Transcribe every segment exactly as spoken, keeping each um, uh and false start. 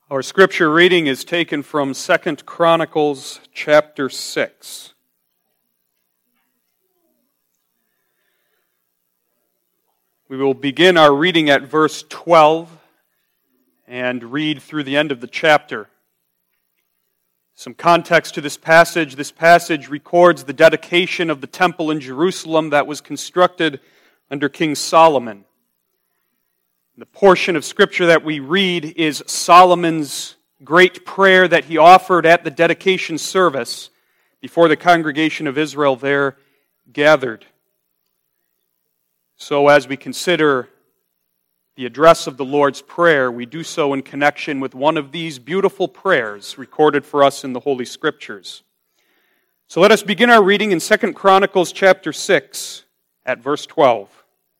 Our scripture reading is taken from Second Chronicles chapter six. We will begin our reading at verse twelve and read through the end of the chapter. Some context to this passage. This passage records the dedication of the temple in Jerusalem that was constructed under King Solomon. The portion of Scripture that we read is Solomon's great prayer that he offered at the dedication service before the congregation of Israel there gathered. So as we consider the address of the Lord's Prayer, we do so in connection with one of these beautiful prayers recorded for us in the Holy Scriptures. So let us begin our reading in Second Chronicles chapter six at verse twelve.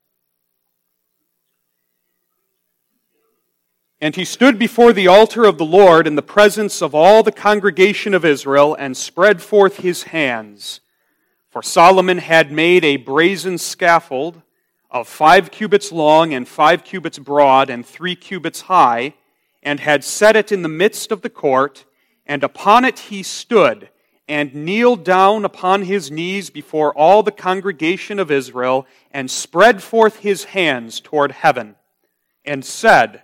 And he stood before the altar of the Lord in the presence of all the congregation of Israel and spread forth his hands. For Solomon had made a brazen scaffold of five cubits long and five cubits broad and three cubits high, and had set it in the midst of the court, and upon it he stood, and kneeled down upon his knees before all the congregation of Israel, and spread forth his hands toward heaven, and said,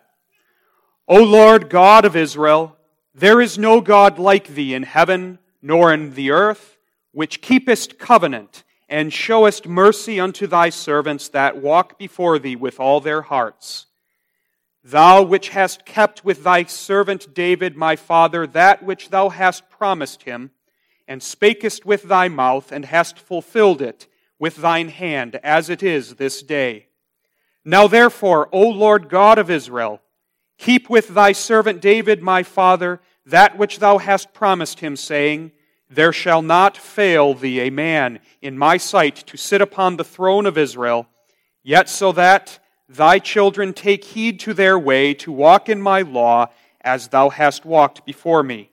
O Lord God of Israel, there is no God like thee in heaven, nor in the earth, which keepest covenant, and showest mercy unto thy servants that walk before thee with all their hearts. Thou which hast kept with thy servant David my father that which thou hast promised him, and spakest with thy mouth, and hast fulfilled it with thine hand, as it is this day. Now therefore, O Lord God of Israel, keep with thy servant David my father that which thou hast promised him, saying, There shall not fail thee a man in my sight to sit upon the throne of Israel, yet so that thy children take heed to their way to walk in my law as thou hast walked before me.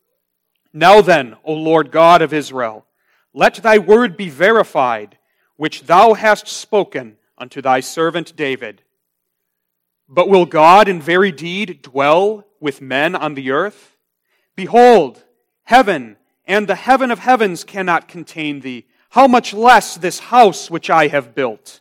Now then, O Lord God of Israel, let thy word be verified, which thou hast spoken unto thy servant David. But will God in very deed dwell with men on the earth? Behold, heaven and the heaven of heavens cannot contain thee. How much less this house which I have built?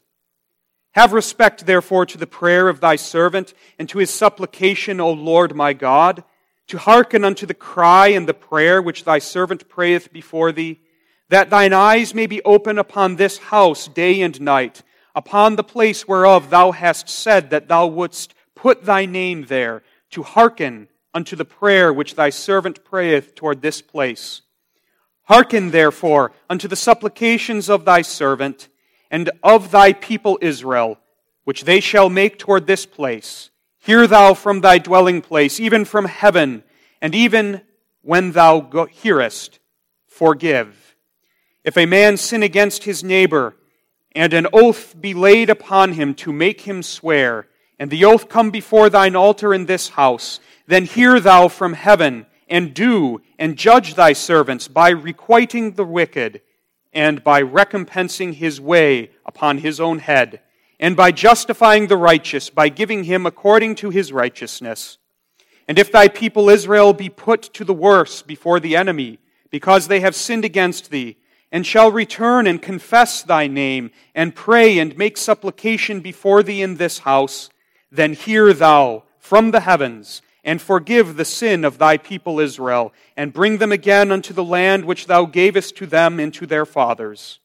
Have respect, therefore, to the prayer of thy servant, and to his supplication, O Lord my God, to hearken unto the cry and the prayer which thy servant prayeth before thee, that thine eyes may be open upon this house day and night, upon the place whereof thou hast said that thou wouldst put thy name there, to hearken unto the prayer which thy servant prayeth toward this place. Hearken, therefore, unto the supplications of thy servant, and of thy people Israel, which they shall make toward this place. Hear thou from thy dwelling place, even from heaven, and even when thou go- hearest, forgive. If a man sin against his neighbor, and an oath be laid upon him to make him swear, and the oath come before thine altar in this house, then hear thou from heaven, and do and judge thy servants by requiting the wicked, and by recompensing his way upon his own head, and by justifying the righteous, by giving him according to his righteousness. And if thy people Israel be put to the worse before the enemy, because they have sinned against thee, and shall return and confess thy name, and pray and make supplication before thee in this house, then hear thou from the heavens, and forgive the sin of thy people Israel, and bring them again unto the land which thou gavest to them and to their fathers.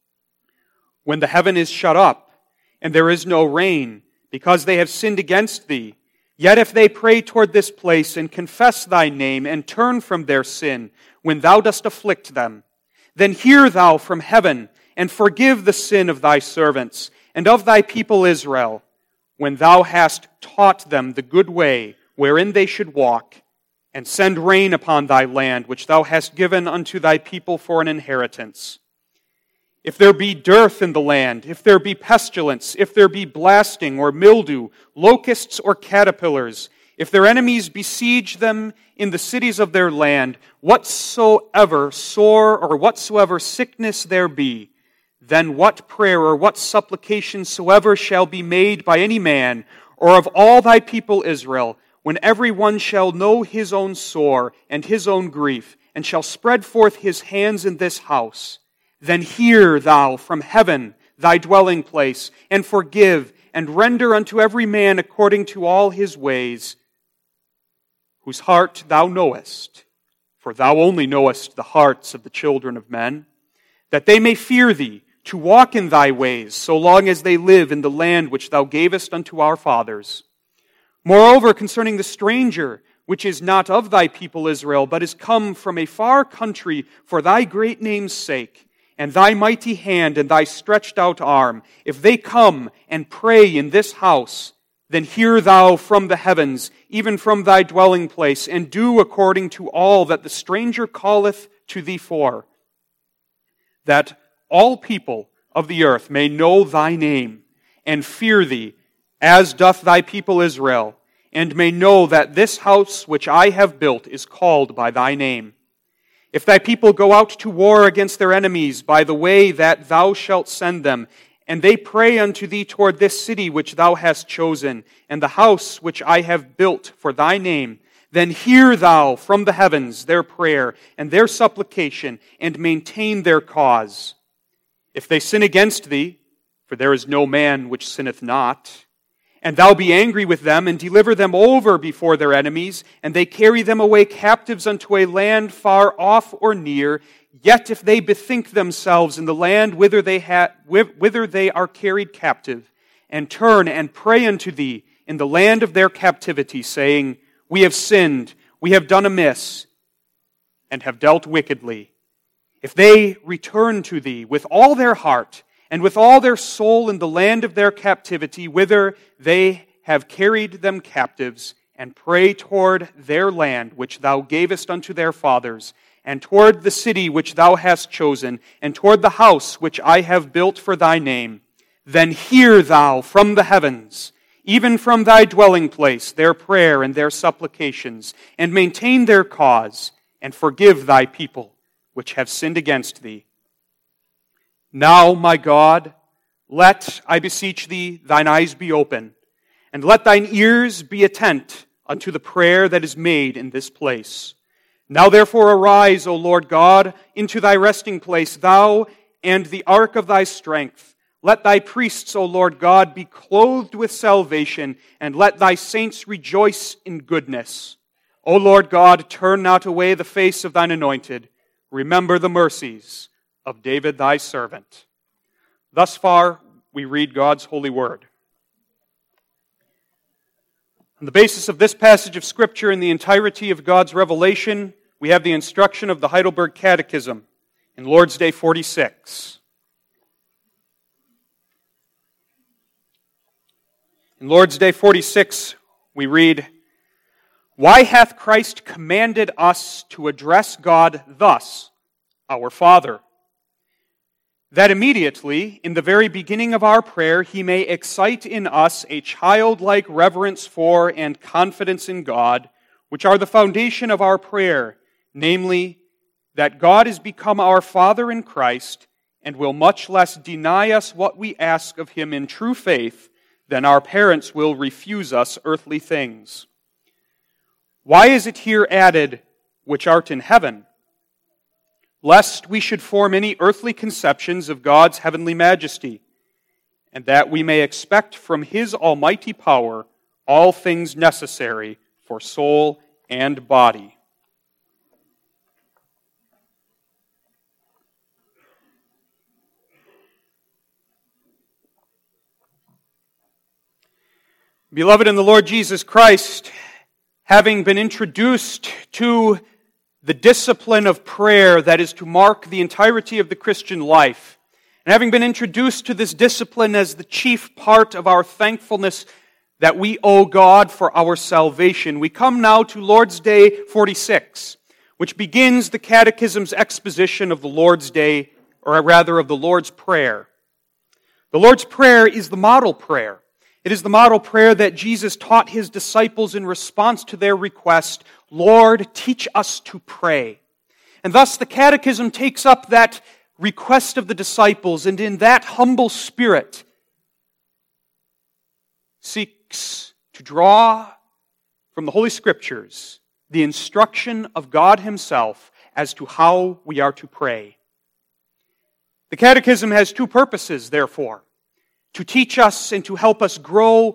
When the heaven is shut up, and there is no rain, because they have sinned against thee, yet if they pray toward this place, and confess thy name, and turn from their sin, when thou dost afflict them, then hear thou from heaven, and forgive the sin of thy servants, and of thy people Israel, when thou hast taught them the good way wherein they should walk, and send rain upon thy land, which thou hast given unto thy people for an inheritance. If there be dearth in the land, if there be pestilence, if there be blasting or mildew, locusts or caterpillars, if their enemies besiege them in the cities of their land, whatsoever sore or whatsoever sickness there be, then what prayer or what supplication soever shall be made by any man, or of all thy people Israel, when every one shall know his own sore and his own grief, and shall spread forth his hands in this house, then hear thou from heaven thy dwelling place, and forgive, and render unto every man according to all his ways, whose heart thou knowest, for thou only knowest the hearts of the children of men, that they may fear thee, to walk in thy ways, so long as they live in the land which thou gavest unto our fathers. Moreover, concerning the stranger, which is not of thy people Israel, but is come from a far country for thy great name's sake, and thy mighty hand and thy stretched out arm, if they come and pray in this house, then hear thou from the heavens, even from thy dwelling place, and do according to all that the stranger calleth to thee for, that all people of the earth may know thy name, and fear thee, as doth thy people Israel, and may know that this house which I have built is called by thy name. If thy people go out to war against their enemies by the way that thou shalt send them, and they pray unto thee toward this city which thou hast chosen, and the house which I have built for thy name, then hear thou from the heavens their prayer and their supplication, and maintain their cause. If they sin against thee, for there is no man which sinneth not, and thou be angry with them, and deliver them over before their enemies, and they carry them away captives unto a land far off or near, yet if they bethink themselves in the land whither they, ha- whither they are carried captive, and turn and pray unto thee in the land of their captivity, saying, We have sinned, we have done amiss, and have dealt wickedly. If they return to thee with all their heart, and with all their soul in the land of their captivity, whither they have carried them captives, and pray toward their land which thou gavest unto their fathers, and toward the city which thou hast chosen, and toward the house which I have built for thy name, then hear thou from the heavens, even from thy dwelling place, their prayer and their supplications, and maintain their cause, and forgive thy people which have sinned against thee. Now, my God, let, I beseech thee, thine eyes be open, and let thine ears be attent unto the prayer that is made in this place. Now therefore arise, O Lord God, into thy resting place, thou and the ark of thy strength. Let thy priests, O Lord God, be clothed with salvation, and let thy saints rejoice in goodness. O Lord God, turn not away the face of thine anointed. Remember the mercies of David thy servant. Thus far, we read God's holy word. On the basis of this passage of Scripture and the entirety of God's revelation, we have the instruction of the Heidelberg Catechism in Lord's Day forty-six. In Lord's Day forty-six, we read, Why hath Christ commanded us to address God thus, our Father? That immediately, in the very beginning of our prayer, He may excite in us a childlike reverence for and confidence in God, which are the foundation of our prayer, namely, that God is become our Father in Christ, and will much less deny us what we ask of Him in true faith than our parents will refuse us earthly things. Why is it here added, which art in heaven? Lest we should form any earthly conceptions of God's heavenly majesty, and that we may expect from His almighty power all things necessary for soul and body. Beloved in the Lord Jesus Christ, having been introduced to the discipline of prayer that is to mark the entirety of the Christian life, and having been introduced to this discipline as the chief part of our thankfulness that we owe God for our salvation, we come now to Lord's Day forty-six, which begins the Catechism's exposition of the Lord's Day, or rather of the Lord's Prayer. The Lord's Prayer is the model prayer. It is the model prayer that Jesus taught His disciples in response to their request, Lord, teach us to pray. And thus the Catechism takes up that request of the disciples, and in that humble spirit seeks to draw from the Holy Scriptures the instruction of God Himself as to how we are to pray. The Catechism has two purposes, therefore: to teach us and to help us grow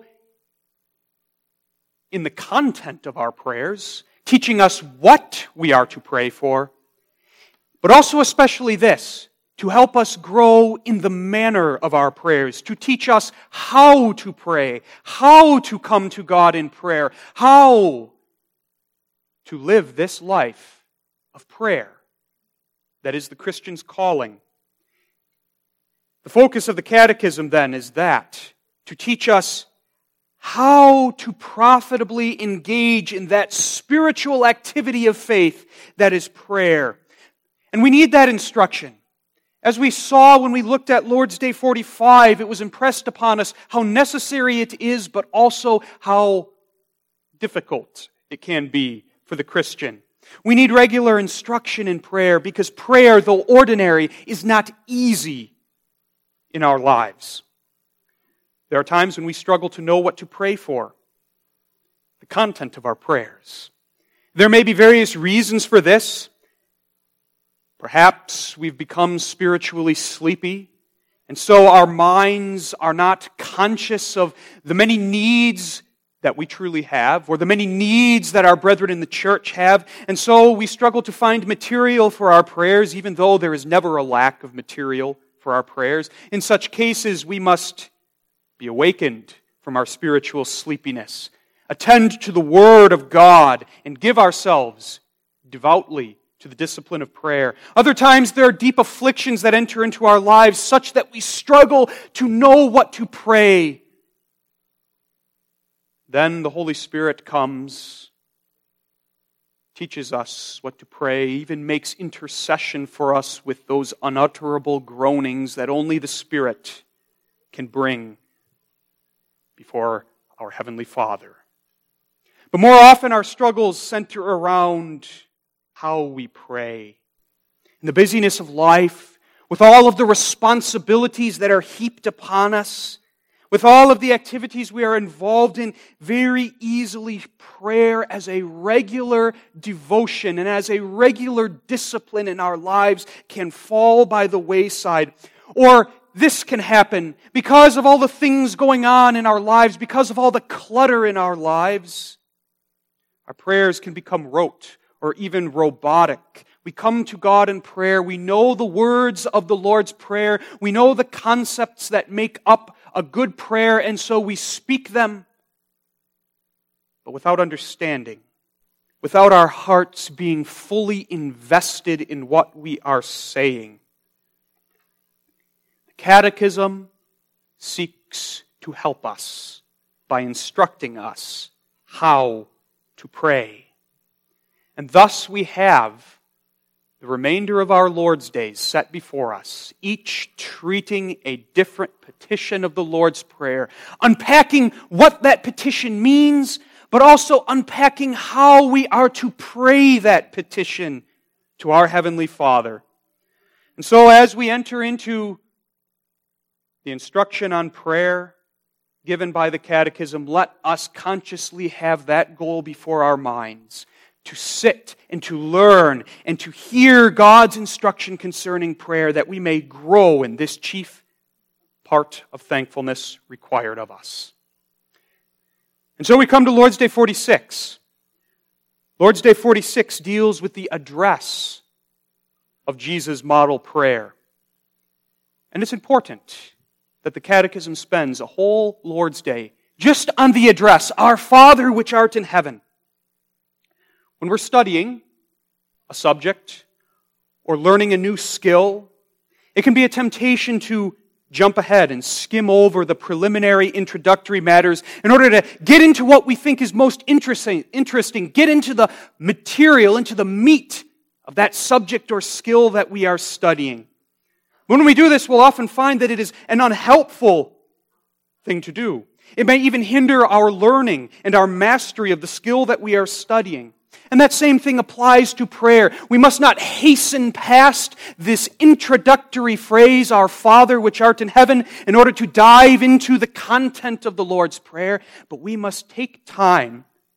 in the content of our prayers, teaching us what we are to pray for, but also especially this, to help us grow in the manner of our prayers, to teach us how to pray, how to come to God in prayer, how to live this life of prayer that is the Christian's calling. The focus of the Catechism, then, is that, to teach us how to profitably engage in that spiritual activity of faith that is prayer. And we need that instruction. As we saw when we looked at Lord's Day forty-five, it was impressed upon us how necessary it is, but also how difficult it can be for the Christian. We need regular instruction in prayer because prayer, though ordinary, is not easy in our lives. There are times when we struggle to know what to pray for, the content of our prayers. There may be various reasons for this. Perhaps we've become spiritually sleepy, and so our minds are not conscious of the many needs that we truly have, or the many needs that our brethren in the church have, and so we struggle to find material for our prayers, even though there is never a lack of material for our prayers. In such cases, we must be awakened from our spiritual sleepiness, attend to the Word of God, and give ourselves devoutly to the discipline of prayer. Other times there are deep afflictions that enter into our lives such that we struggle to know what to pray. Then the Holy Spirit comes, teaches us what to pray, even makes intercession for us with those unutterable groanings that only the Spirit can bring before our Heavenly Father. But more often our struggles center around how we pray. In the busyness of life, with all of the responsibilities that are heaped upon us, with all of the activities we are involved in, very easily prayer as a regular devotion and as a regular discipline in our lives can fall by the wayside. Or this can happen because of all the things going on in our lives, because of all the clutter in our lives. Our prayers can become rote or even robotic. We come to God in prayer. We know the words of the Lord's Prayer. We know the concepts that make up a good prayer, and so we speak them, but without understanding, without our hearts being fully invested in what we are saying. The Catechism seeks to help us by instructing us how to pray. And thus we have the remainder of our Lord's days set before us, each treating a different petition of the Lord's Prayer, unpacking what that petition means, but also unpacking how we are to pray that petition to our Heavenly Father. And so as we enter into the instruction on prayer given by the Catechism, let us consciously have that goal before our minds, to sit and to learn and to hear God's instruction concerning prayer, that we may grow in this chief part of thankfulness required of us. And so we come to Lord's Day forty-six. Lord's Day forty-six deals with the address of Jesus' model prayer. And it's important that the Catechism spends a whole Lord's Day just on the address, Our Father which art in heaven. When we're studying a subject or learning a new skill, it can be a temptation to jump ahead and skim over the preliminary introductory matters in order to get into what we think is most interesting, interesting, get into the material, into the meat of that subject or skill that we are studying. When we do this, we'll often find that it is an unhelpful thing to do. It may even hinder our learning and our mastery of the skill that we are studying. And that same thing applies to prayer. We must not hasten past this introductory phrase, Our Father which art in heaven, in order to dive into the content of the Lord's Prayer, but we must take time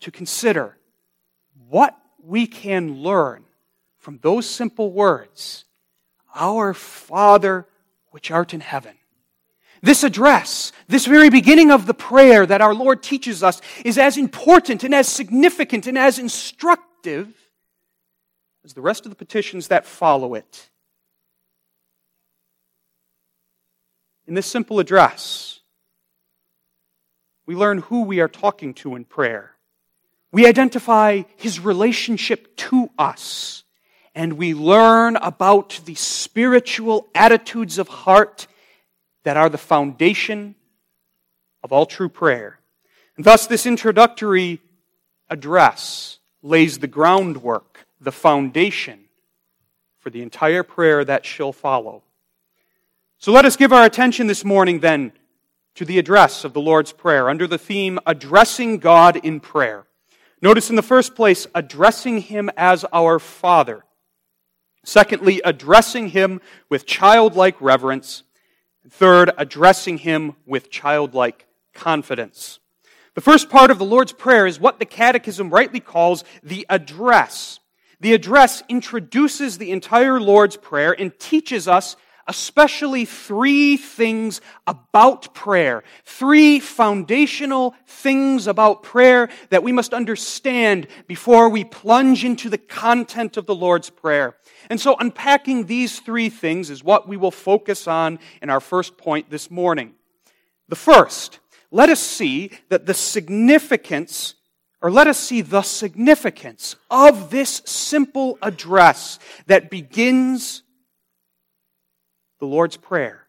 to consider what we can learn from those simple words, Our Father which art in heaven. This address, this very beginning of the prayer that our Lord teaches us, is as important and as significant and as instructive as the rest of the petitions that follow it. In this simple address, we learn who we are talking to in prayer. We identify His relationship to us, and we learn about the spiritual attitudes of heart that are the foundation of all true prayer. And thus, this introductory address lays the groundwork, the foundation for the entire prayer that shall follow. So let us give our attention this morning then to the address of the Lord's Prayer under the theme, Addressing God in Prayer. Notice in the first place, addressing Him as our Father. Secondly, addressing Him with childlike reverence. Third, addressing Him with childlike confidence. The first part of the Lord's Prayer is what the Catechism rightly calls the address. The address introduces the entire Lord's Prayer and teaches us especially three things about prayer. Three foundational things about prayer that we must understand before we plunge into the content of the Lord's Prayer. And so unpacking these three things is what we will focus on in our first point this morning. The first, let us see that the significance, or let us see the significance of this simple address that begins the Lord's Prayer.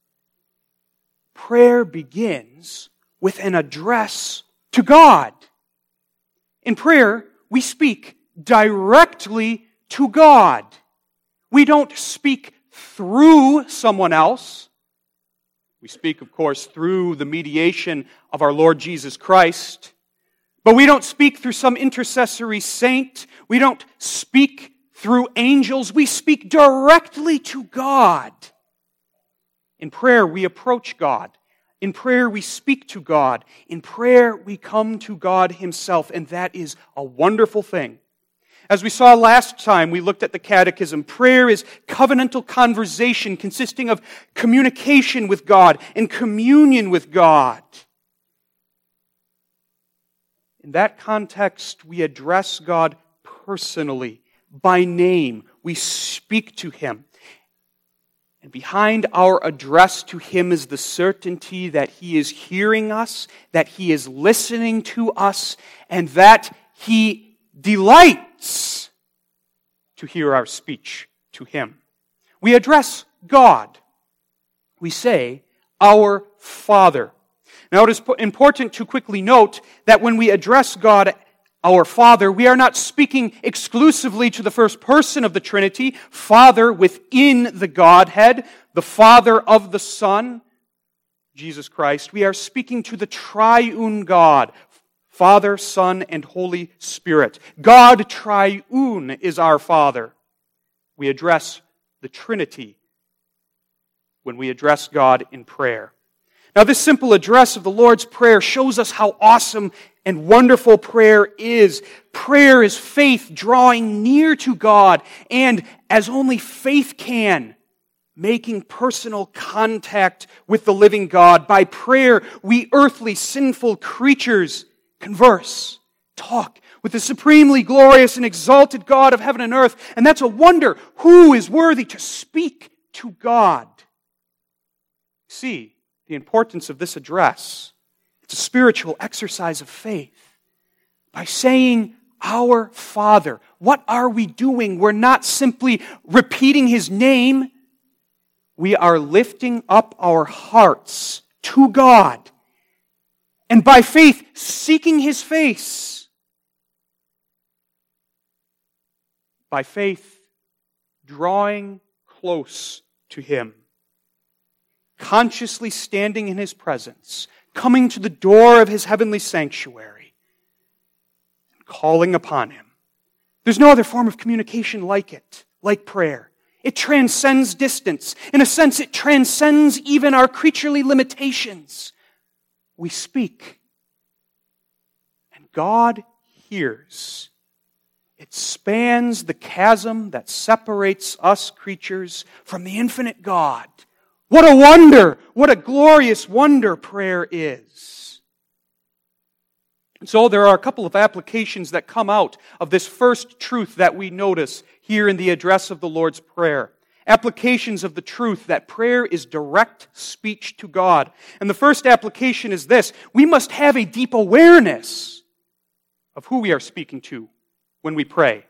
Prayer begins with an address to God. In prayer, we speak directly to God. We don't speak through someone else. We speak, of course, through the mediation of our Lord Jesus Christ. But we don't speak through some intercessory saint. We don't speak through angels. We speak directly to God. In prayer, we approach God. In prayer, we speak to God. In prayer, we come to God Himself, and that is a wonderful thing. As we saw last time, we looked at the Catechism. Prayer is covenantal conversation consisting of communication with God and communion with God. In that context, we address God personally, by name. We speak to Him. And behind our address to Him is the certainty that He is hearing us, that He is listening to us, and that He delights to hear our speech to Him. We address God. We say, Our Father. Now it is important to quickly note that when we address God, Our Father, we are not speaking exclusively to the first person of the Trinity, Father within the Godhead, the Father of the Son, Jesus Christ. We are speaking to the triune God, Father, Son, and Holy Spirit. God triune is our Father. We address the Trinity when we address God in prayer. Now, this simple address of the Lord's Prayer shows us how awesome and wonderful prayer is. Prayer is faith drawing near to God, and as only faith can, making personal contact with the living God. By prayer, we earthly, sinful creatures converse, talk with the supremely glorious and exalted God of heaven and earth. And that's a wonder. Who is worthy to speak to God? See the importance of this address. It's a spiritual exercise of faith. By saying, Our Father, what are we doing? We're not simply repeating His name. We are lifting up our hearts to God. And by faith, seeking His face. By faith, drawing close to Him. Consciously standing in His presence, coming to the door of His heavenly sanctuary, and calling upon Him. There's no other form of communication like it, like prayer. It transcends distance. In a sense, it transcends even our creaturely limitations. We speak, and God hears. It spans the chasm that separates us creatures from the infinite God. What a wonder! What a glorious wonder prayer is. And so there are a couple of applications that come out of this first truth that we notice here in the address of the Lord's Prayer. Applications of the truth that prayer is direct speech to God. And the first application is this: we must have a deep awareness of who we are speaking to when we pray.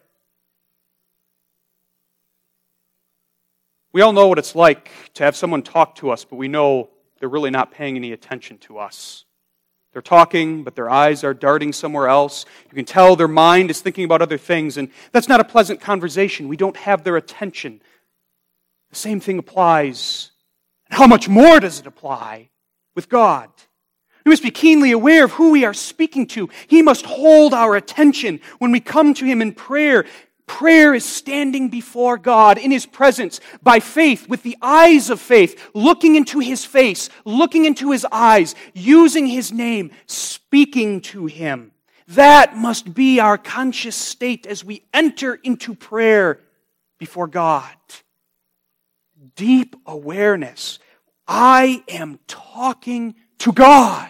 We all know what it's like to have someone talk to us, but we know they're really not paying any attention to us. They're talking, but their eyes are darting somewhere else. You can tell their mind is thinking about other things, and that's not a pleasant conversation. We don't have their attention. The same thing applies. And how much more does it apply with God? We must be keenly aware of who we are speaking to. He must hold our attention when we come to Him in prayer. Prayer is standing before God in His presence by faith, with the eyes of faith, looking into His face, looking into His eyes, using His name, speaking to Him. That must be our conscious state as we enter into prayer before God. Deep awareness. I am talking to God.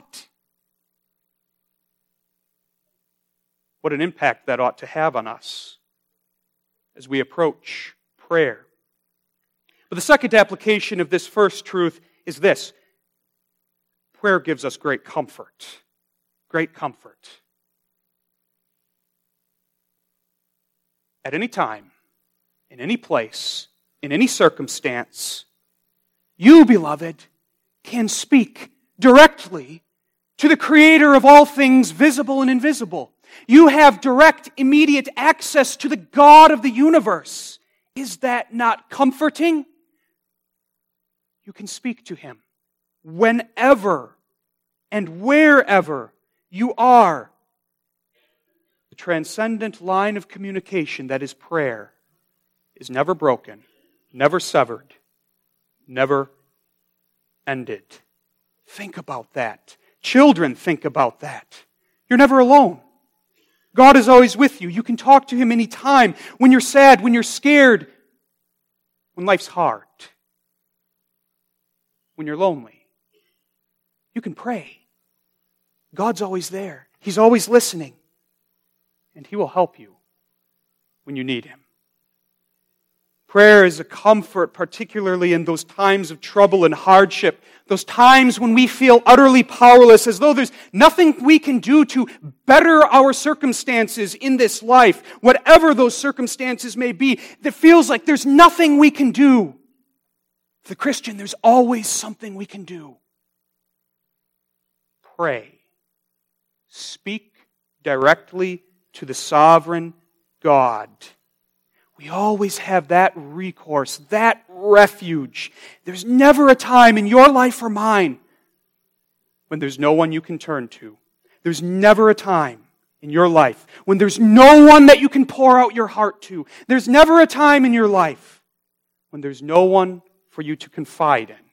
What an impact that ought to have on us as we approach prayer. But the second application of this first truth is this: prayer gives us great comfort. Great comfort. At any time, in any place, in any circumstance, you, beloved, can speak directly to the Creator of all things visible and invisible. You have direct, immediate access to the God of the universe. Is that not comforting? You can speak to Him whenever and wherever you are. The transcendent line of communication that is prayer is never broken, never severed, never ended. Think about that. Children, think about that. You're never alone. God is always with you. You can talk to Him anytime. When you're sad, when you're scared, when life's hard, when you're lonely. You can pray. God's always there. He's always listening. And He will help you when you need Him. Prayer is a comfort, particularly in those times of trouble and hardship, those times when we feel utterly powerless, as though there's nothing we can do to better our circumstances in this life, whatever those circumstances may be. It feels like there's nothing we can do. For the Christian, there's always something we can do. Pray. Speak directly to the sovereign God. We always have that recourse, that refuge. There's never a time in your life or mine when there's no one you can turn to. There's never a time in your life when there's no one that you can pour out your heart to. There's never a time in your life when there's no one for you to confide in.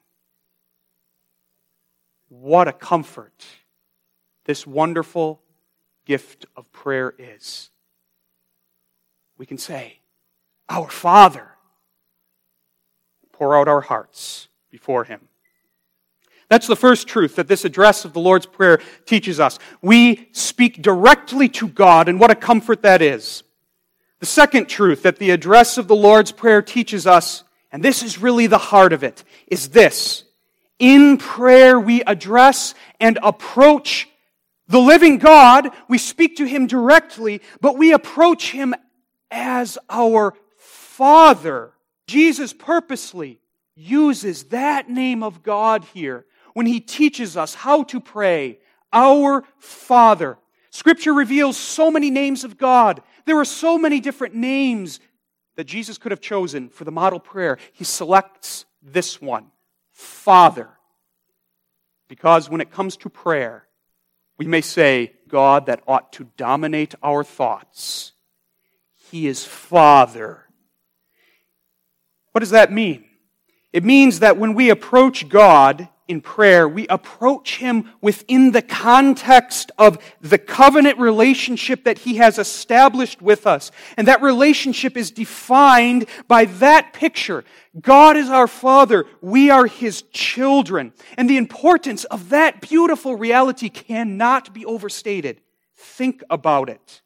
What a comfort this wonderful gift of prayer is. We can say, Our Father, pour out our hearts before Him. That's the first truth that this address of the Lord's Prayer teaches us. We speak directly to God, and what a comfort that is. The second truth that the address of the Lord's Prayer teaches us, and this is really the heart of it, is this. In prayer we address and approach the living God. We speak to Him directly, but we approach Him as our Father. Jesus purposely uses that name of God here when He teaches us how to pray, our Father. Scripture reveals so many names of God. There are so many different names that Jesus could have chosen for the model prayer. He selects this one, Father. Because when it comes to prayer, we may say, God that ought to dominate our thoughts. He is Father. What does that mean? It means that when we approach God in prayer, we approach Him within the context of the covenant relationship that He has established with us. And that relationship is defined by that picture. God is our Father. We are His children. And the importance of that beautiful reality cannot be overstated. Think about it.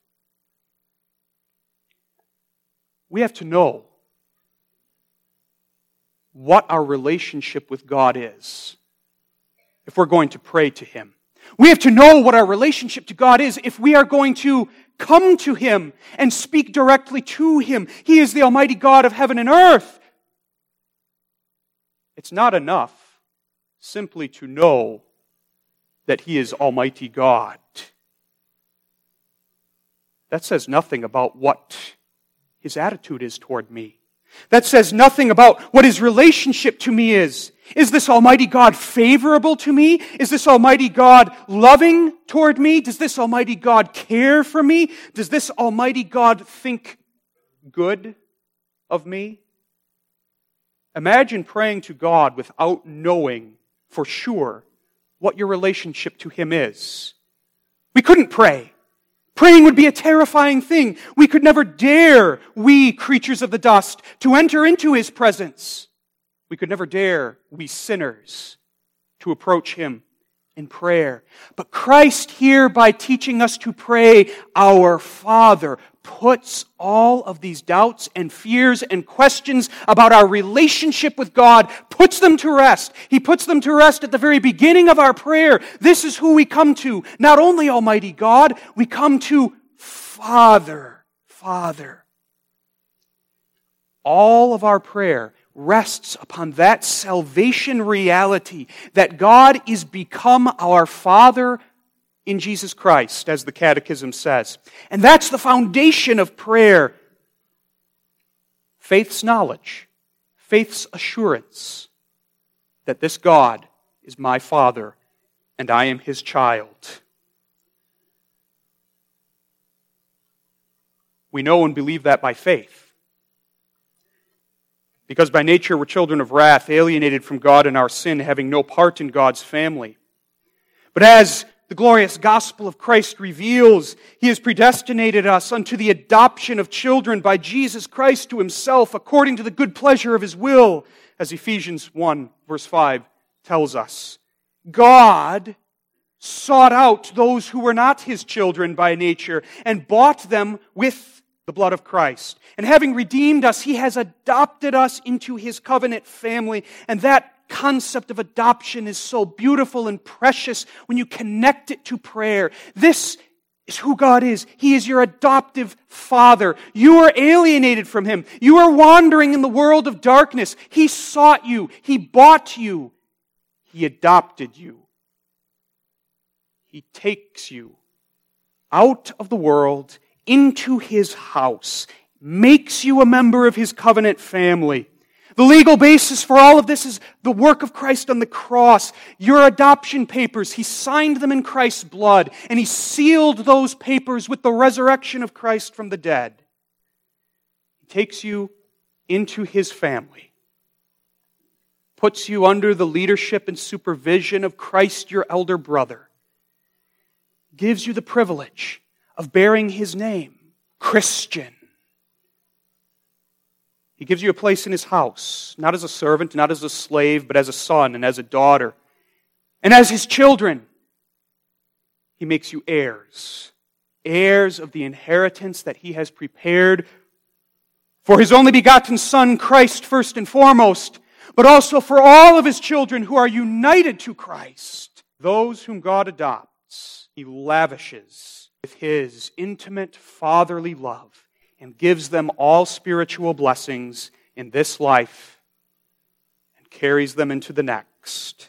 We have to know what our relationship with God is if we're going to pray to Him. We have to know what our relationship to God is if we are going to come to Him and speak directly to Him. He is the Almighty God of heaven and earth. It's not enough simply to know that He is Almighty God. That says nothing about what His attitude is toward me. That says nothing about what His relationship to me is. Is this Almighty God favorable to me? Is this Almighty God loving toward me? Does this Almighty God care for me? Does this Almighty God think good of me? Imagine praying to God without knowing for sure what your relationship to Him is. We couldn't pray. Praying would be a terrifying thing. We could never dare, we creatures of the dust, to enter into His presence. We could never dare, we sinners, to approach Him in prayer. But Christ here, by teaching us to pray, our Father, puts all of these doubts and fears and questions about our relationship with God, puts them to rest. He puts them to rest at the very beginning of our prayer. This is who we come to. Not only Almighty God, we come to Father. Father. All of our prayer rests upon that salvation reality that God is become our Father in Jesus Christ, as the Catechism says. And that's the foundation of prayer. Faith's knowledge, faith's assurance that this God is my Father and I am His child. We know and believe that by faith. Because by nature we're children of wrath, alienated from God in our sin, having no part in God's family. But as the glorious gospel of Christ reveals, He has predestinated us unto the adoption of children by Jesus Christ to Himself, according to the good pleasure of His will, as Ephesians one, verse five tells us. God sought out those who were not His children by nature and bought them with the blood of Christ. And having redeemed us, He has adopted us into His covenant family. And that concept of adoption is so beautiful and precious when you connect it to prayer. This is who God is. He is your adoptive Father. You are alienated from Him. You are wandering in the world of darkness. He sought you. He bought you. He adopted you. He takes you out of the world into His house, makes you a member of His covenant family. The legal basis for all of this is the work of Christ on the cross. Your adoption papers, He signed them in Christ's blood, and He sealed those papers with the resurrection of Christ from the dead. He takes you into His family, puts you under the leadership and supervision of Christ, your elder brother, gives you the privilege of bearing His name, Christian. He gives you a place in His house, not as a servant, not as a slave, but as a son and as a daughter. And as His children, He makes you heirs, heirs of the inheritance that He has prepared for His only begotten Son, Christ, first and foremost, but also for all of His children who are united to Christ. Those whom God adopts, He lavishes with His intimate fatherly love and gives them all spiritual blessings in this life and carries them into the next.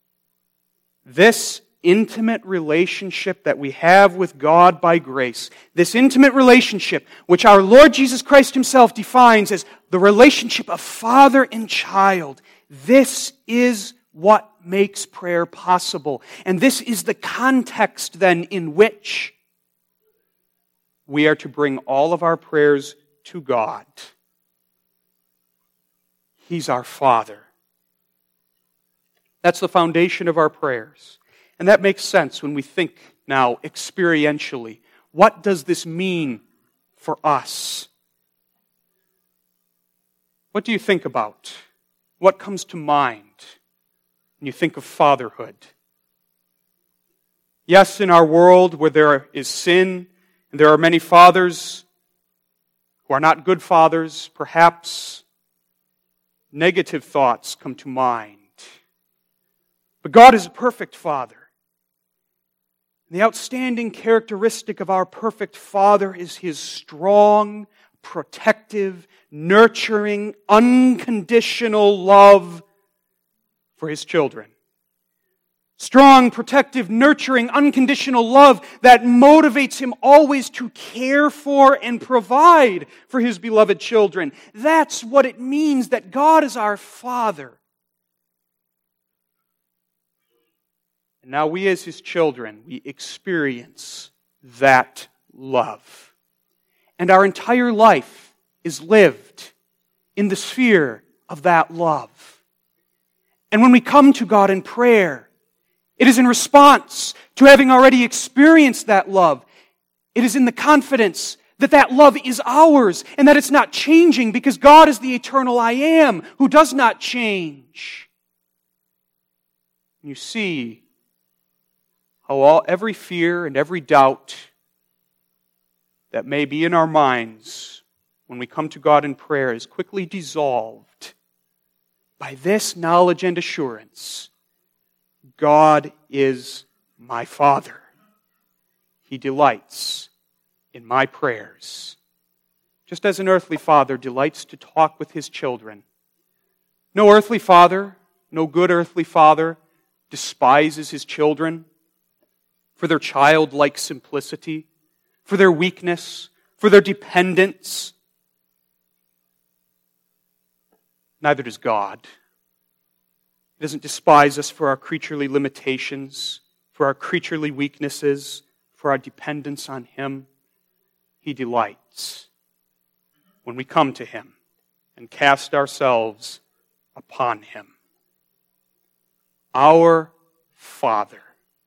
This intimate relationship that we have with God by grace, this intimate relationship which our Lord Jesus Christ Himself defines as the relationship of father and child, this is what makes prayer possible. And this is the context then in which we are to bring all of our prayers to God. He's our Father. That's the foundation of our prayers. And that makes sense when we think now experientially. What does this mean for us? What do you think about? What comes to mind when you think of fatherhood? Yes, in our world where there is sin, and there are many fathers who are not good fathers, perhaps negative thoughts come to mind. But God is a perfect Father. And the outstanding characteristic of our perfect Father is His strong, protective, nurturing, unconditional love for His children. Strong, protective, nurturing, unconditional love that motivates Him always to care for and provide for His beloved children. That's what it means that God is our Father. And now we as His children, we experience that love. And our entire life is lived in the sphere of that love. And when we come to God in prayer, it is in response to having already experienced that love. It is in the confidence that that love is ours and that it's not changing because God is the eternal I Am who does not change. You see how all every fear and every doubt that may be in our minds when we come to God in prayer is quickly dissolved by this knowledge and assurance. God is my Father. He delights in my prayers. Just as an earthly father delights to talk with his children. No earthly father, no good earthly father despises his children for their childlike simplicity, for their weakness, for their dependence. Neither does God. He doesn't despise us for our creaturely limitations, for our creaturely weaknesses, for our dependence on Him. He delights when we come to Him and cast ourselves upon Him. Our Father.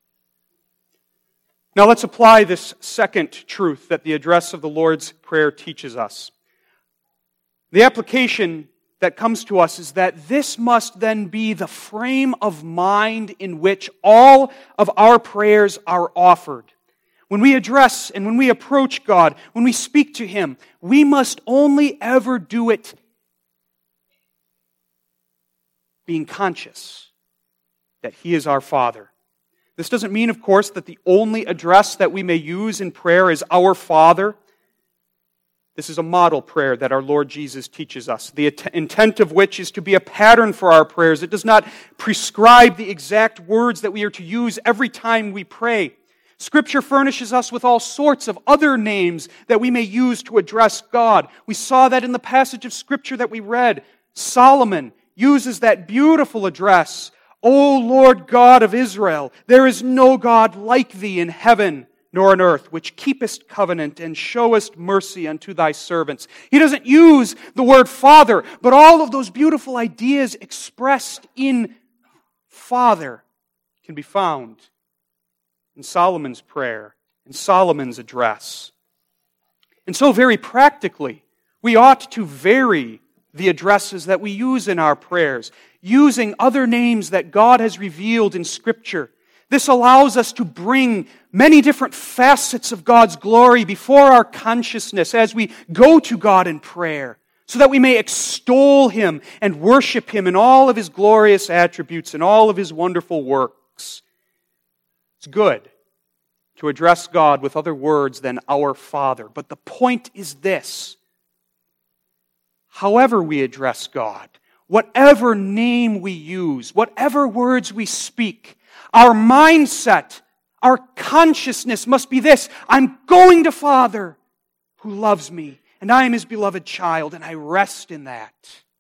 Now let's apply this second truth that the address of the Lord's Prayer teaches us. The application that comes to us is that this must then be the frame of mind in which all of our prayers are offered. When we address and when we approach God, when we speak to Him, we must only ever do it being conscious that He is our Father. This doesn't mean, of course, that the only address that we may use in prayer is our Father. This is a model prayer that our Lord Jesus teaches us, the intent of which is to be a pattern for our prayers. It does not prescribe the exact words that we are to use every time we pray. Scripture furnishes us with all sorts of other names that we may use to address God. We saw that in the passage of Scripture that we read. Solomon uses that beautiful address, O Lord God of Israel, there is no God like Thee in heaven nor on earth, which keepest covenant and showest mercy unto Thy servants. He doesn't use the word Father, but all of those beautiful ideas expressed in Father can be found in Solomon's prayer, in Solomon's address. And so very practically, we ought to vary the addresses that we use in our prayers, using other names that God has revealed in Scripture. This allows us to bring many different facets of God's glory before our consciousness as we go to God in prayer, so that we may extol Him and worship Him in all of His glorious attributes and all of His wonderful works. It's good to address God with other words than our Father, but the point is this. However we address God, whatever name we use, whatever words we speak, our mindset, our consciousness must be this: I'm going to Father who loves me, and I am His beloved child, and I rest in that.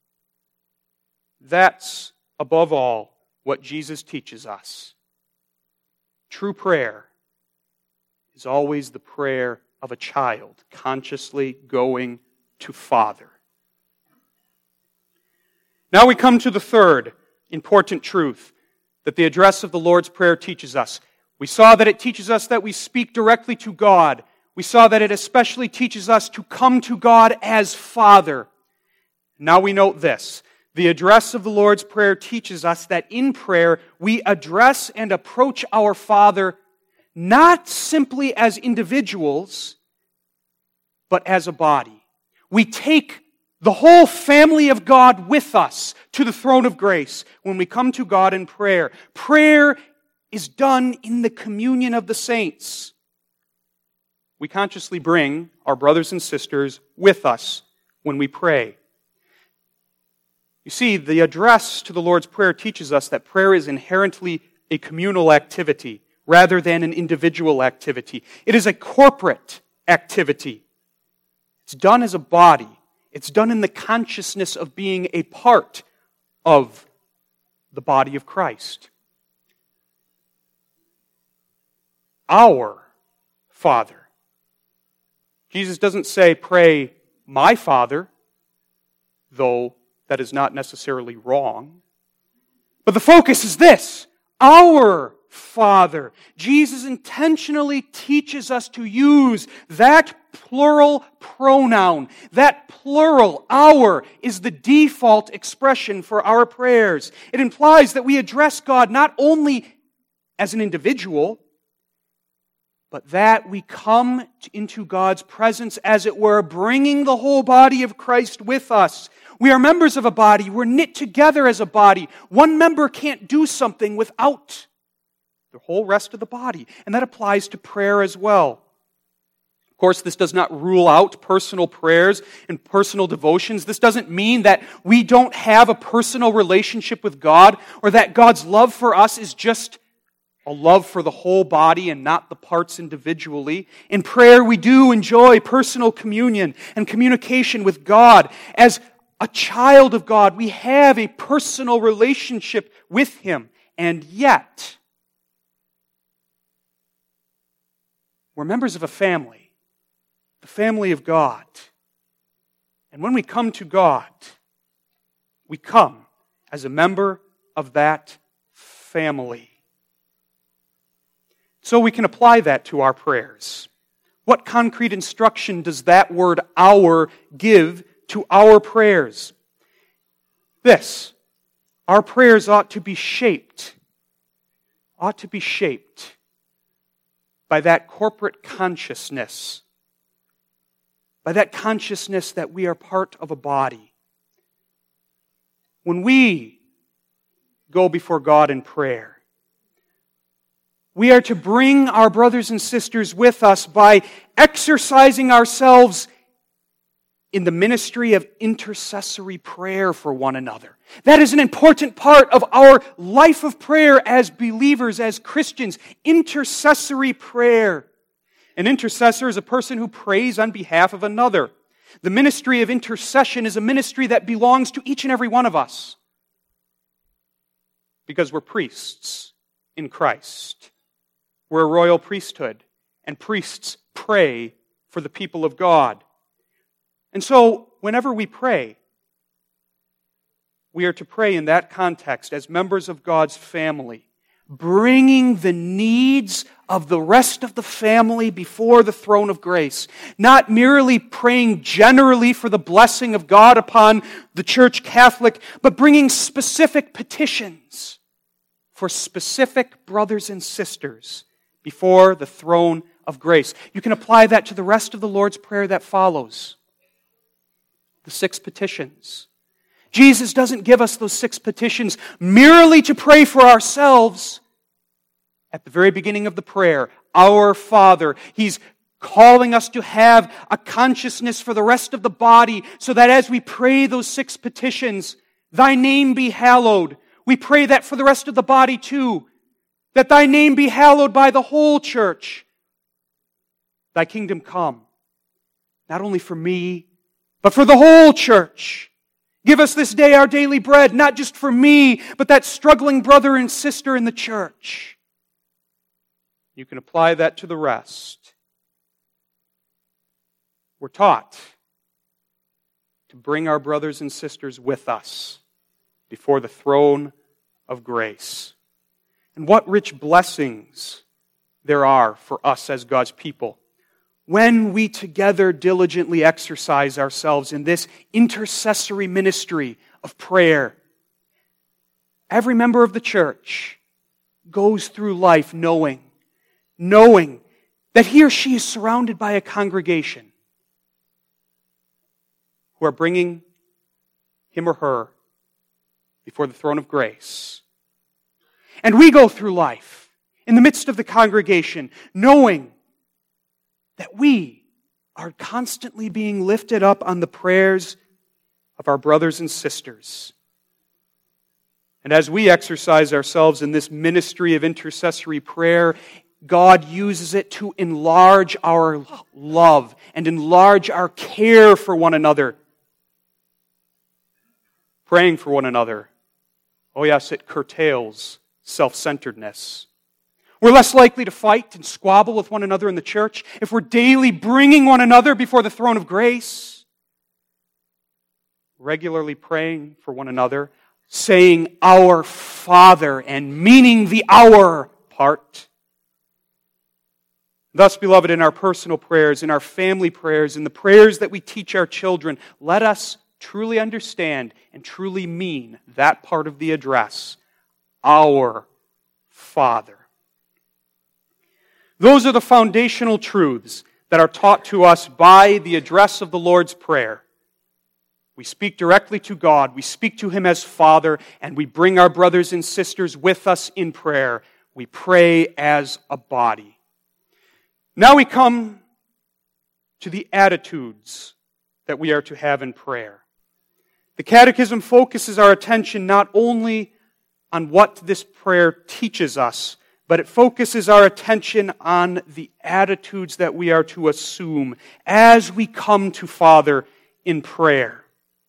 That's, above all, what Jesus teaches us. True prayer is always the prayer of a child, consciously going to Father. Now we come to the third important truth that the address of the Lord's Prayer teaches us. We saw that it teaches us that we speak directly to God. We saw that it especially teaches us to come to God as Father. Now we note this. The address of the Lord's Prayer teaches us that in prayer we address and approach our Father not simply as individuals, but as a body. We take the whole family of God with us to the throne of grace when we come to God in prayer. Prayer is done in the communion of the saints. We consciously bring our brothers and sisters with us when we pray. You see, the address to the Lord's Prayer teaches us that prayer is inherently a communal activity rather than an individual activity. It is a corporate activity. It's done as a body. It's done in the consciousness of being a part of the body of Christ. Our Father. Jesus doesn't say, pray, my Father, though that is not necessarily wrong. But the focus is this, our Father. Jesus intentionally teaches us to use that plural pronoun. That plural, our, is the default expression for our prayers. It implies that we address God not only as an individual, but that we come into God's presence, as it were, bringing the whole body of Christ with us. We are members of a body. We're knit together as a body. One member can't do something without the whole rest of the body. And that applies to prayer as well. Of course, this does not rule out personal prayers and personal devotions. This doesn't mean that we don't have a personal relationship with God, or that God's love for us is just a love for the whole body and not the parts individually. In prayer, we do enjoy personal communion and communication with God. As a child of God, we have a personal relationship with Him. And yet, we're members of a family, the family of God. And when we come to God, we come as a member of that family. So we can apply that to our prayers. What concrete instruction does that word our give to our prayers? This, our prayers ought to be shaped, ought to be shaped by that corporate consciousness, by that consciousness that we are part of a body. When we go before God in prayer, we are to bring our brothers and sisters with us by exercising ourselves in the ministry of intercessory prayer for one another. That is an important part of our life of prayer as believers, as Christians. Intercessory prayer. An intercessor is a person who prays on behalf of another. The ministry of intercession is a ministry that belongs to each and every one of us, because we're priests in Christ. We're a royal priesthood, and priests pray for the people of God. And so, whenever we pray, we are to pray in that context as members of God's family, bringing the needs of the rest of the family before the throne of grace. Not merely praying generally for the blessing of God upon the Church Catholic, but bringing specific petitions for specific brothers and sisters before the throne of grace. You can apply that to the rest of the Lord's Prayer that follows. The six petitions. Jesus doesn't give us those six petitions merely to pray for ourselves. At the very beginning of the prayer, our Father, He's calling us to have a consciousness for the rest of the body, so that as we pray those six petitions, Thy name be hallowed. We pray that for the rest of the body too. That Thy name be hallowed by the whole church. Thy kingdom come. Not only for me, but for the whole church. Give us this day our daily bread, not just for me, but that struggling brother and sister in the church. You can apply that to the rest. We're taught to bring our brothers and sisters with us before the throne of grace. And what rich blessings there are for us as God's people when we together diligently exercise ourselves in this intercessory ministry of prayer. Every member of the church goes through life knowing, knowing that he or she is surrounded by a congregation who are bringing him or her before the throne of grace. And we go through life in the midst of the congregation, knowing that we are constantly being lifted up on the prayers of our brothers and sisters. And as we exercise ourselves in this ministry of intercessory prayer, God uses it to enlarge our love and enlarge our care for one another. Praying for one another. Oh yes, it curtails self-centeredness. We're less likely to fight and squabble with one another in the church if we're daily bringing one another before the throne of grace, regularly praying for one another, saying our Father and meaning the our part. Thus, beloved, in our personal prayers, in our family prayers, in the prayers that we teach our children, let us truly understand and truly mean that part of the address, our Father. Those are the foundational truths that are taught to us by the address of the Lord's Prayer. We speak directly to God, we speak to Him as Father, and we bring our brothers and sisters with us in prayer. We pray as a body. Now we come to the attitudes that we are to have in prayer. The Catechism focuses our attention not only on what this prayer teaches us, but it focuses our attention on the attitudes that we are to assume as we come to Father in prayer.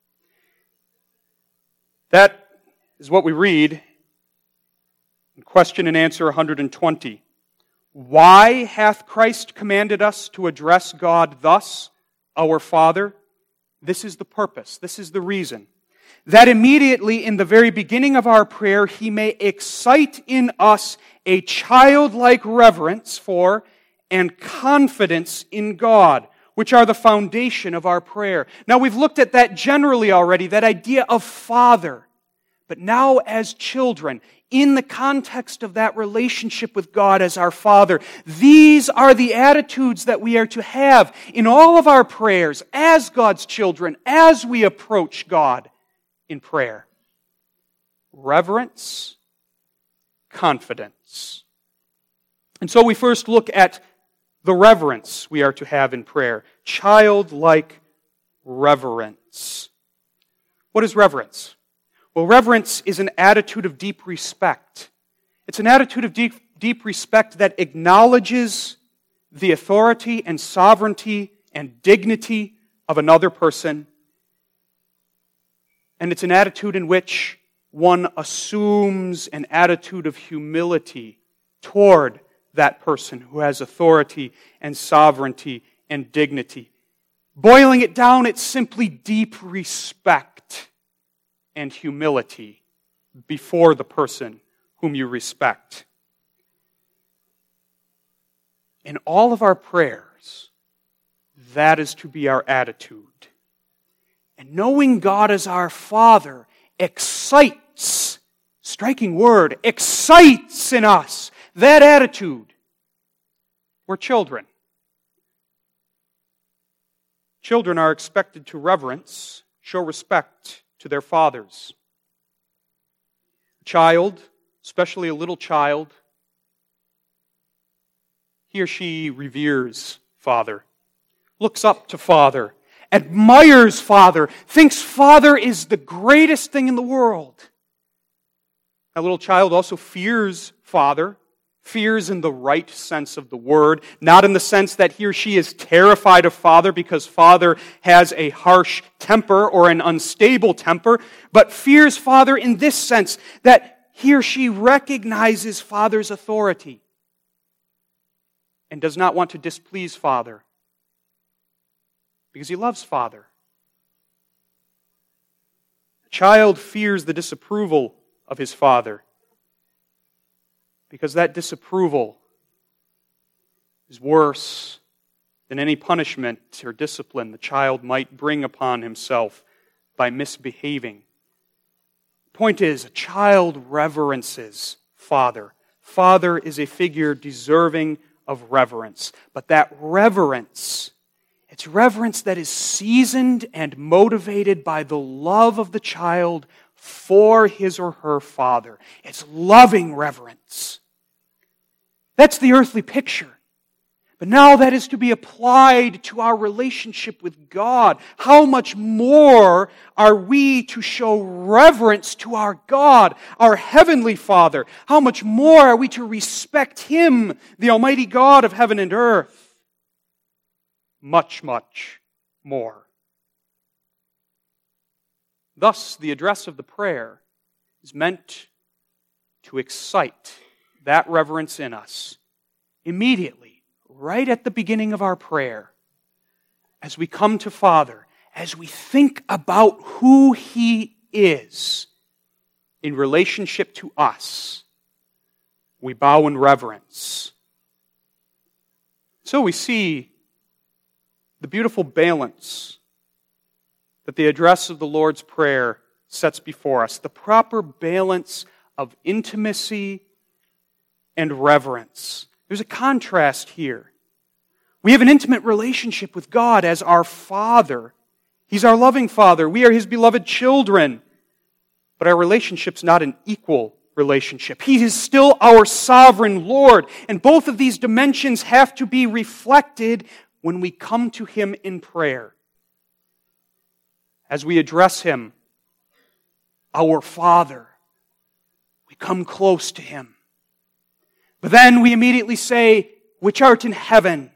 That is what we read in question and answer one hundred twenty. Why hath Christ commanded us to address God thus, our Father? This is the purpose, this is the reason. That immediately in the very beginning of our prayer, He may excite in us a childlike reverence for and confidence in God, which are the foundation of our prayer. Now, we've looked at that generally already, that idea of Father. But now as children, in the context of that relationship with God as our Father, these are the attitudes that we are to have in all of our prayers as God's children, as we approach God in prayer. Reverence, confidence. And so we first look at the reverence we are to have in prayer. Childlike reverence. What is reverence? Well, reverence is an attitude of deep respect. It's an attitude of deep, deep respect that acknowledges the authority and sovereignty and dignity of another person. And it's an attitude in which one assumes an attitude of humility toward that person who has authority and sovereignty and dignity. Boiling it down, it's simply deep respect and humility before the person whom you respect. In all of our prayers, that is to be our attitude. And knowing God as our Father excites, striking word, excites in us that attitude. We're children. Children are expected to reverence, show respect to their fathers. A child, especially a little child, he or she reveres Father, looks up to Father, admires Father, thinks Father is the greatest thing in the world. A little child also fears Father, fears in the right sense of the word, not in the sense that he or she is terrified of Father because Father has a harsh temper or an unstable temper, but fears Father in this sense, that he or she recognizes Father's authority and does not want to displease Father because he loves Father. A child fears the disapproval of his father because that disapproval is worse than any punishment or discipline the child might bring upon himself by misbehaving. The point is, a child reverences Father. Father is a figure deserving of reverence. But that reverence, it's reverence that is seasoned and motivated by the love of the child for his or her father. It's loving reverence. That's the earthly picture. But now that is to be applied to our relationship with God. How much more are we to show reverence to our God, our Heavenly Father? How much more are we to respect Him, the Almighty God of heaven and earth? Much, much more. Thus, the address of the prayer is meant to excite that reverence in us immediately. Right at the beginning of our prayer, as we come to Father, as we think about who He is in relationship to us, we bow in reverence. So we see the beautiful balance that the address of the Lord's Prayer sets before us, the proper balance of intimacy and reverence. There's a contrast here. We have an intimate relationship with God as our Father. He's our loving Father. We are His beloved children. But our relationship's not an equal relationship. He is still our sovereign Lord. And both of these dimensions have to be reflected when we come to Him in prayer. As we address Him, our Father, we come close to Him. But then we immediately say, which art in heaven.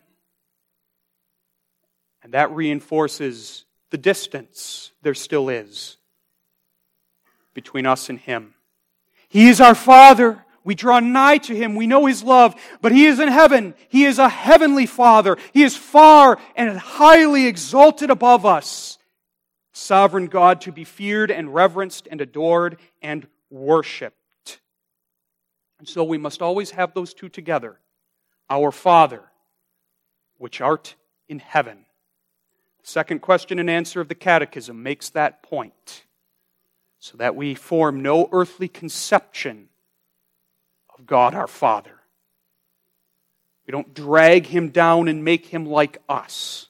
And that reinforces the distance there still is between us and Him. He is our Father. We draw nigh to Him. We know His love. But He is in heaven. He is a heavenly Father. He is far and highly exalted above us. Sovereign God to be feared and reverenced and adored and worshipped. And so we must always have those two together. Our Father, which art in heaven. The second question and answer of the Catechism makes that point, so that we form no earthly conception of God our Father. We don't drag Him down and make Him like us.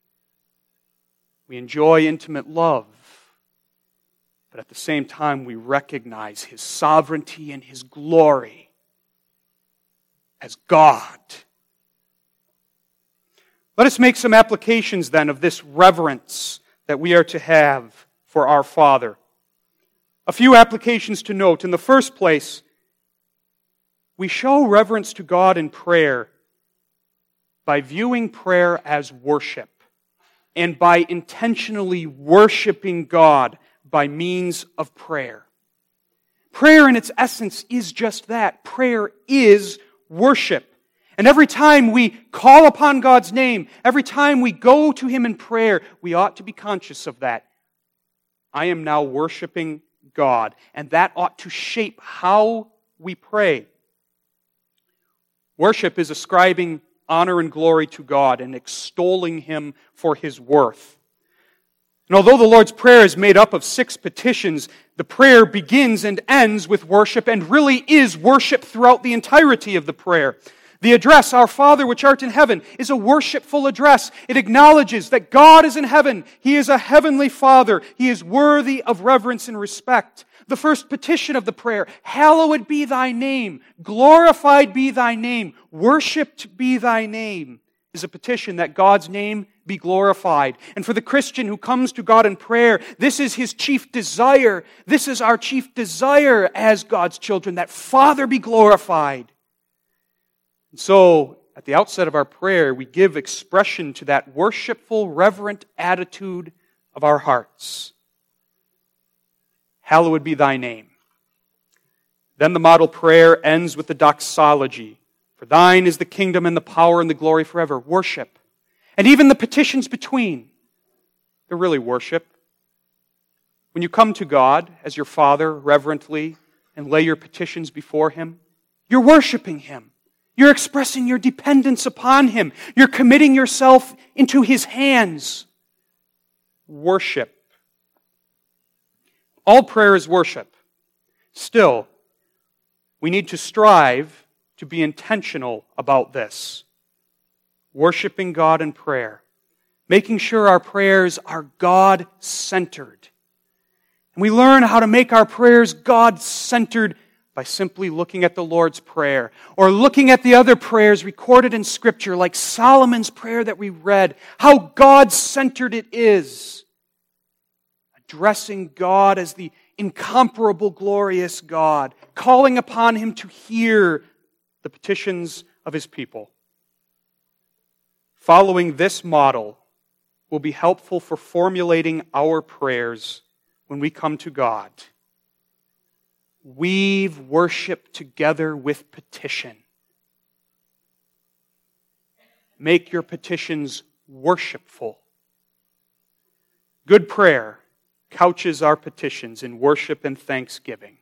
We enjoy intimate love, but at the same time we recognize His sovereignty and His glory as God. Let us make some applications then of this reverence that we are to have for our Father. A few applications to note. In the first place, we show reverence to God in prayer by viewing prayer as worship and by intentionally worshiping God by means of prayer. Prayer in its essence is just that. Prayer is worship. And every time we call upon God's name, every time we go to Him in prayer, we ought to be conscious of that. I am now worshiping God, and that ought to shape how we pray. Worship is ascribing honor and glory to God and extolling Him for His worth. And although the Lord's Prayer is made up of six petitions, the prayer begins and ends with worship and really is worship throughout the entirety of the prayer. The address, Our Father which art in heaven, is a worshipful address. It acknowledges that God is in heaven. He is a heavenly Father. He is worthy of reverence and respect. The first petition of the prayer, hallowed be Thy name, glorified be Thy name, worshipped be Thy name, is a petition that God's name be glorified. And for the Christian who comes to God in prayer, this is his chief desire. This is our chief desire as God's children, that Father be glorified. And so, at the outset of our prayer, we give expression to that worshipful, reverent attitude of our hearts. Hallowed be Thy name. Then the model prayer ends with the doxology. For Thine is the kingdom and the power and the glory forever. Worship. And even the petitions between, they're really worship. When you come to God as your Father reverently and lay your petitions before Him, You're worshiping Him. You're expressing your dependence upon Him. You're committing yourself into His hands. Worship. All prayer is worship. Still, we need to strive to be intentional about this. Worshiping God in prayer. Making sure our prayers are God-centered. And we learn how to make our prayers God-centered by simply looking at the Lord's Prayer or looking at the other prayers recorded in Scripture like Solomon's prayer that we read. How God-centered it is. Addressing God as the incomparable, glorious God. Calling upon Him to hear the petitions of His people. Following this model will be helpful for formulating our prayers when we come to God. Weave worship together with petition. Make your petitions worshipful. Good prayer couches our petitions in worship and thanksgiving.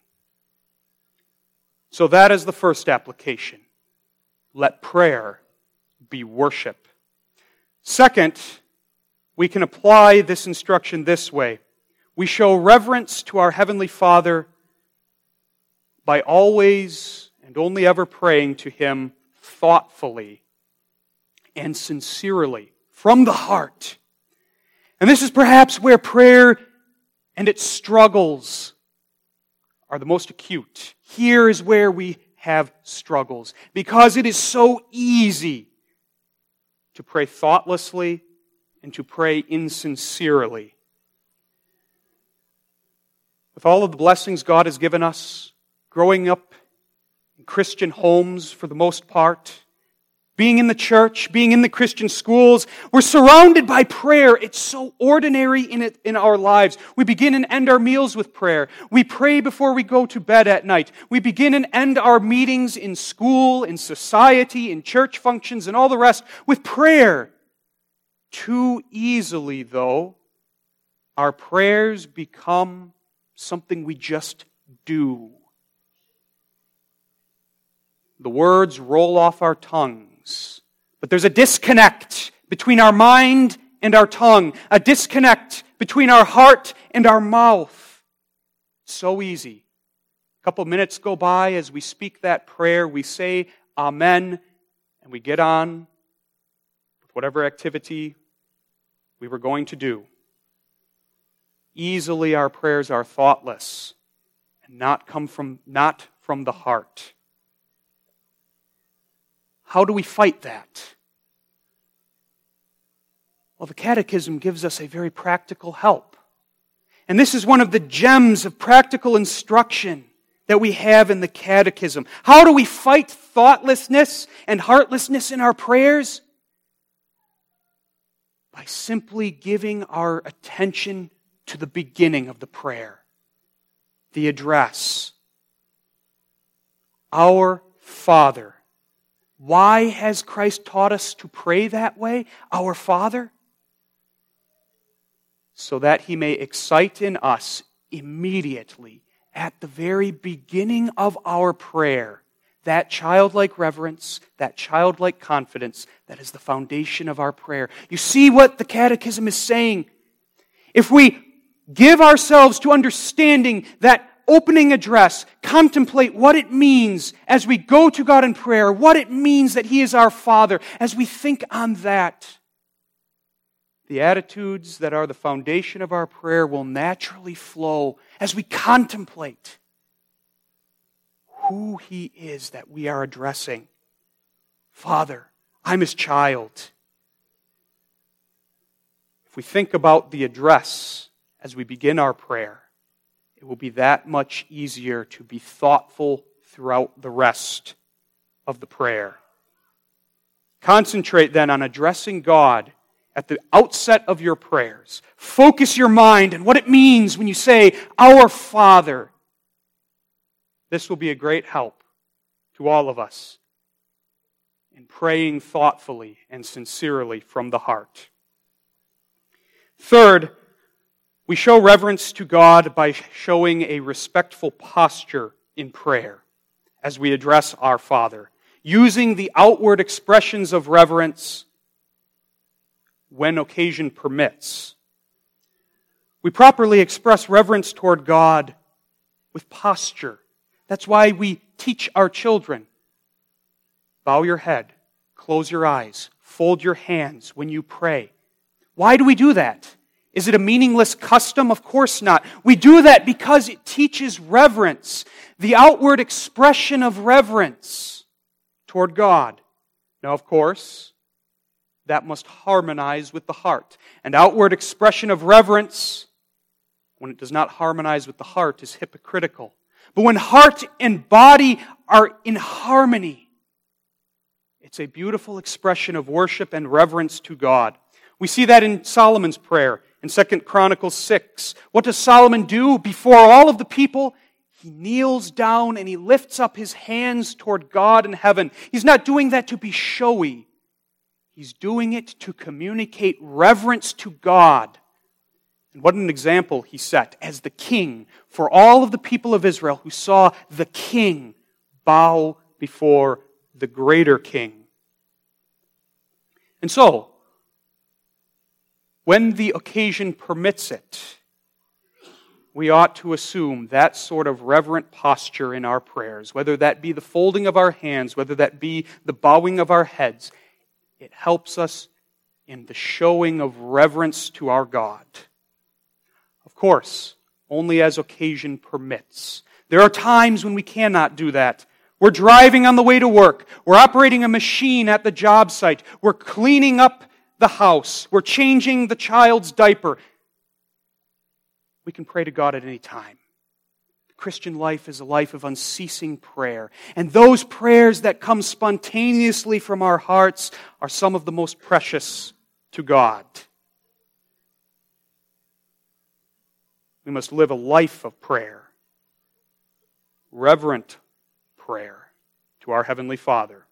So that is the first application. Let prayer be worship. Second, we can apply this instruction this way. We show reverence to our Heavenly Father by always and only ever praying to Him thoughtfully and sincerely from the heart. And this is perhaps where prayer and its struggles are the most acute. Here is where we have struggles because it is so easy to pray thoughtlessly and to pray insincerely. With all of the blessings God has given us, growing up in Christian homes for the most part, being in the church, being in the Christian schools, we're surrounded by prayer. It's so ordinary in it in our lives. We begin and end our meals with prayer. We pray before we go to bed at night. We begin and end our meetings in school, in society, in church functions, and all the rest with prayer. Too easily, though, our prayers become something we just do. The words roll off our tongues, but there's a disconnect between our mind and our tongue, a disconnect between our heart and our mouth. So easy. A couple minutes go by as we speak that prayer, we say Amen, and we get on with whatever activity we were going to do. Easily our prayers are thoughtless and not come from not from the heart. How do we fight that? Well, the Catechism gives us a very practical help. And this is one of the gems of practical instruction that we have in the Catechism. How do we fight thoughtlessness and heartlessness in our prayers? By simply giving our attention to the beginning of the prayer, the address. Our Father. Why has Christ taught us to pray that way? Our Father? So that He may excite in us immediately, at the very beginning of our prayer, that childlike reverence, that childlike confidence, that is the foundation of our prayer. You see what the Catechism is saying? If we give ourselves to understanding that opening address, contemplate what it means as we go to God in prayer, what it means that He is our Father, as we think on that, the attitudes that are the foundation of our prayer will naturally flow as we contemplate who He is that we are addressing. Father, I'm His child. If we think about the address as we begin our prayer, it will be that much easier to be thoughtful throughout the rest of the prayer. Concentrate then on addressing God at the outset of your prayers. Focus your mind on what it means when you say, Our Father. This will be a great help to all of us in praying thoughtfully and sincerely from the heart. Third, we show reverence to God by showing a respectful posture in prayer. as we address our Father, using the outward expressions of reverence when occasion permits. We properly express reverence toward God with posture. That's why we teach our children. Bow your head, close your eyes, fold your hands when you pray. Why do we do that? Is it a meaningless custom? Of course not. We do that because it teaches reverence, the outward expression of reverence toward God. Now, of course, that must harmonize with the heart. An outward expression of reverence, when it does not harmonize with the heart, is hypocritical. But when heart and body are in harmony, it's a beautiful expression of worship and reverence to God. We see that in Solomon's prayer in Second Chronicles six. What does Solomon do before all of the people? He kneels down and he lifts up his hands toward God in heaven. He's not doing that to be showy. He's doing it to communicate reverence to God. And what an example he set as the king for all of the people of Israel who saw the king bow before the greater king. And so, when the occasion permits it, we ought to assume that sort of reverent posture in our prayers, whether that be the folding of our hands, whether that be the bowing of our heads. It helps us in the showing of reverence to our God. Of course, only as occasion permits. There are times when we cannot do that. We're driving on the way to work. We're operating a machine at the job site. We're cleaning up the house. We're changing the child's diaper. We can pray to God at any time. The Christian life is a life of unceasing prayer. And those prayers that come spontaneously from our hearts are some of the most precious to God. We must live a life of prayer. Reverent prayer to our Heavenly Father.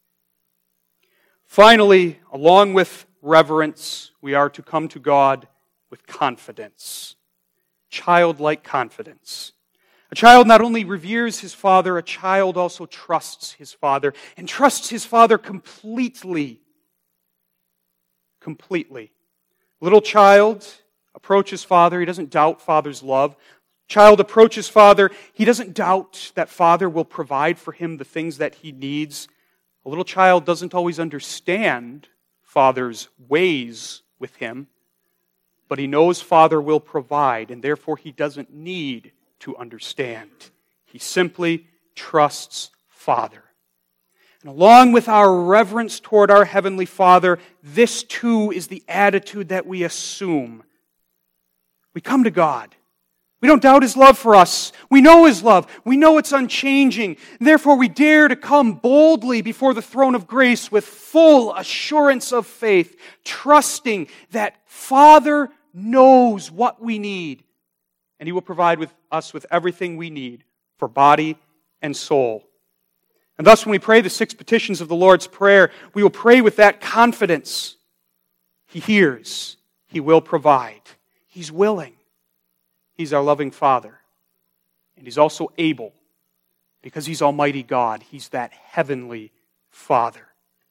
Finally, along with reverence, we are to come to God with confidence. Childlike confidence. A child not only reveres his father, a child also trusts his father, and trusts his father completely. Completely. Little child approaches father, he doesn't doubt father's love. Child approaches father, he doesn't doubt that father will provide for him the things that he needs. A little child doesn't always understand father's ways with him, but he knows father will provide, and therefore he doesn't need to understand. He simply trusts father. And along with our reverence toward our Heavenly Father, this too is the attitude that we assume. We come to God. We don't doubt His love for us. We know His love. We know it's unchanging. Therefore, we dare to come boldly before the throne of grace with full assurance of faith, trusting that Father knows what we need, and He will provide with us with everything we need for body and soul. And thus, when we pray the six petitions of the Lord's Prayer, we will pray with that confidence. He hears. He will provide. He's willing. He's our loving Father. And He's also able, because He's Almighty God. He's that heavenly Father.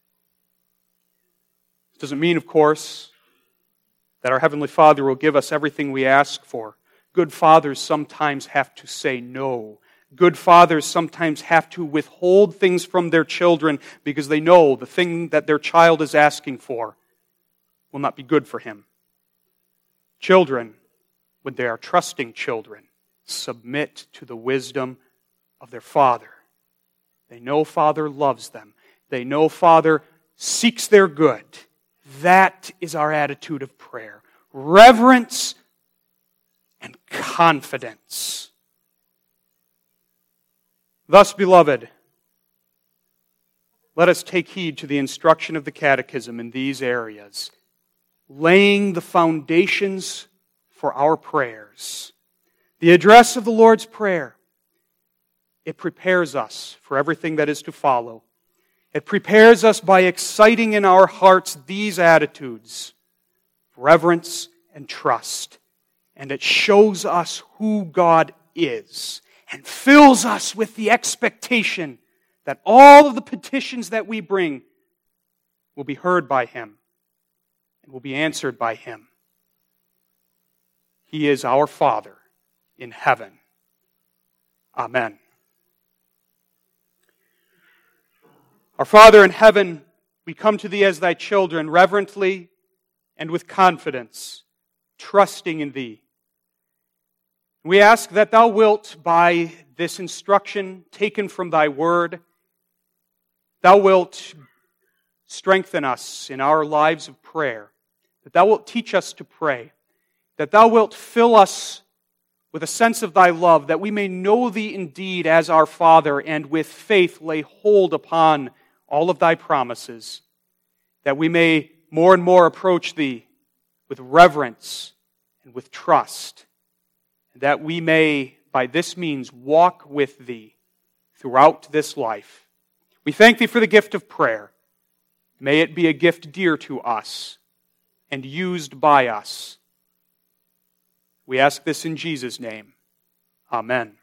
It doesn't mean, of course, that our Heavenly Father will give us everything we ask for. Good fathers sometimes have to say no. Good fathers sometimes have to withhold things from their children because they know the thing that their child is asking for will not be good for him. Children, when they are trusting children, submit to the wisdom of their father. They know Father loves them. They know Father seeks their good. That is our attitude of prayer. Reverence and confidence. Thus, beloved, let us take heed to the instruction of the Catechism in these areas, laying the foundations for our prayers. The address of the Lord's Prayer, it prepares us for everything that is to follow. It prepares us by exciting in our hearts these attitudes, reverence and trust. And it shows us who God is and fills us with the expectation that all of the petitions that we bring will be heard by Him and will be answered by Him. He is our Father in heaven. Amen. Our Father in heaven, we come to Thee as Thy children, reverently and with confidence, trusting in Thee. We ask that Thou wilt, by this instruction taken from Thy Word, Thou wilt strengthen us in our lives of prayer, that Thou wilt teach us to pray, that Thou wilt fill us with a sense of Thy love, that we may know Thee indeed as our Father, and with faith lay hold upon all of Thy promises, that we may more and more approach Thee with reverence and with trust, and that we may, by this means, walk with Thee throughout this life. We thank Thee for the gift of prayer. May it be a gift dear to us and used by us. We ask this in Jesus' name. Amen.